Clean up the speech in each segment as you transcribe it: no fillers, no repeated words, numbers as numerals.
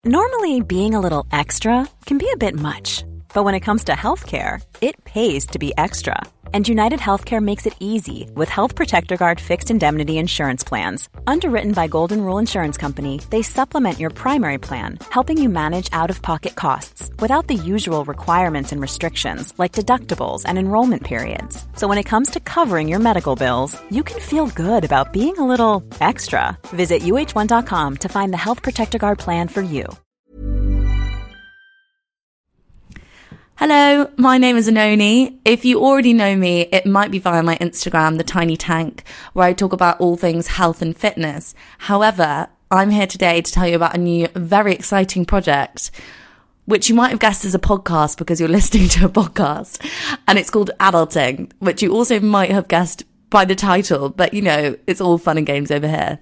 Normally, being a little extra can be a bit much, but when it comes to healthcare, it pays to be extra. And United Healthcare makes it easy with Health Protector Guard fixed indemnity insurance plans. Underwritten by Golden Rule Insurance Company, they supplement your primary plan, helping you manage out-of-pocket costs without the usual requirements and restrictions like deductibles and enrollment periods. So when it comes to covering your medical bills, you can feel good about being a little extra. Visit uh1.com to find the Health Protector Guard plan for you. Hello, my name is Anoni. If you already know me, it might be via my Instagram, The Tiny Tank, where I talk about all things health and fitness. However, I'm here today to tell you about a new, very exciting project, which you might have guessed is a podcast because you're listening to a podcast, and it's called Adulting, which you also might have guessed by the title, but you know, it's all fun and games over here.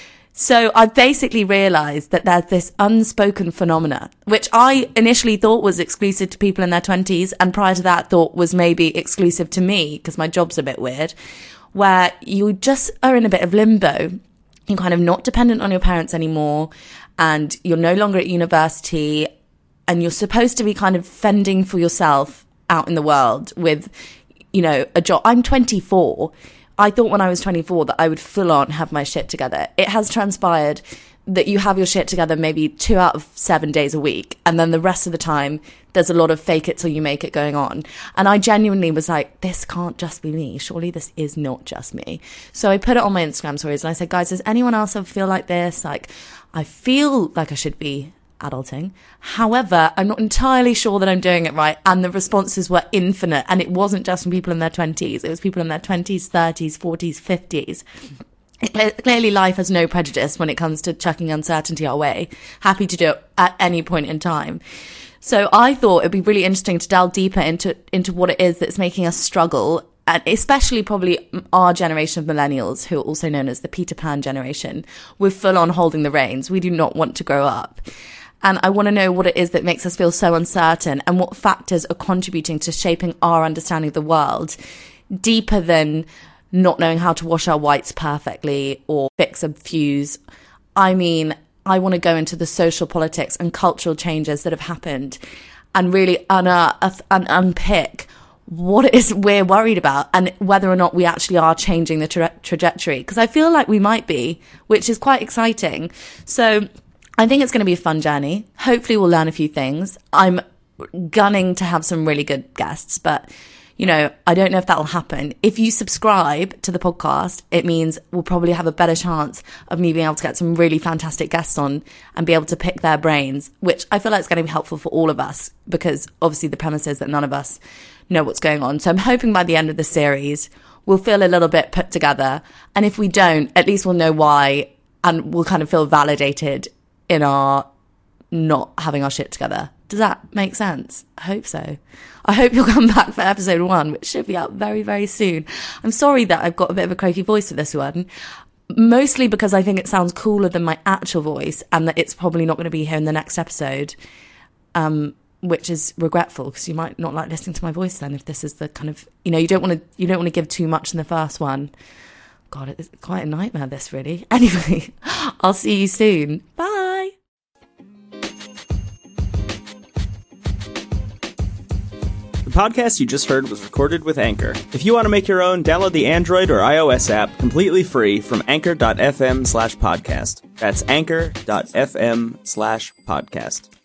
So I basically realised that there's this unspoken phenomena, which I initially thought was exclusive to people in their 20s, and prior to that thought was maybe exclusive to me because my job's a bit weird, where you just are in a bit of limbo. You're kind of not dependent on your parents anymore, and you're no longer at university, and you're supposed to be kind of fending for yourself out in the world with, you know, a job. I'm 24. I thought when I was 24 that I would full on have my shit together. It has transpired that you have your shit together maybe 2 out of 7 days a week. And then the rest of the time, there's a lot of fake it till you make it going on. And I genuinely was like, this can't just be me. Surely this is not just me. So I put it on my Instagram stories and I said, guys, does anyone else ever feel like this? Like, I feel like I should be adulting. However, I'm not entirely sure that I'm doing it right. And the responses were infinite. And it wasn't just from people in their 20s. It was people in their 20s, 30s, 40s, 50s. Clearly, life has no prejudice when it comes to chucking uncertainty our way. Happy to do it at any point in time. So I thought it'd be really interesting to delve deeper into what it is that's making us struggle, and especially probably our generation of millennials, who are also known as the Peter Pan generation. We're full on holding the reins. We do not want to grow up. And I want to know what it is that makes us feel so uncertain and what factors are contributing to shaping our understanding of the world deeper than not knowing how to wash our whites perfectly or fix a fuse. I mean, I want to go into the social politics and cultural changes that have happened and really unearth and unpick what it is we're worried about and whether or not we actually are changing the trajectory. Because I feel like we might be, which is quite exciting. So I think it's going to be a fun journey. Hopefully we'll learn a few things. I'm gunning to have some really good guests, but, you know, I don't know if that'll happen. If you subscribe to the podcast, it means we'll probably have a better chance of me being able to get some really fantastic guests on and be able to pick their brains, which I feel like is going to be helpful for all of us because obviously the premise is that none of us know what's going on. So I'm hoping by the end of the series, we'll feel a little bit put together. And if we don't, at least we'll know why and we'll kind of feel validated in our not having our shit together. Does that make sense? I hope so. I hope you'll come back for episode 1, which should be out very, very soon. I'm sorry that I've got a bit of a croaky voice for this one, mostly because I think it sounds cooler than my actual voice and that it's probably not going to be here in the next episode, which is regretful because you might not like listening to my voice then if this is the kind of, you know, you don't want to give too much in the first one. God, it's quite a nightmare, this, really. Anyway, I'll see you soon. Bye. The podcast you just heard was recorded with Anchor. If you want to make your own, download the Android or iOS app completely free from anchor.fm/podcast. That's anchor.fm/podcast.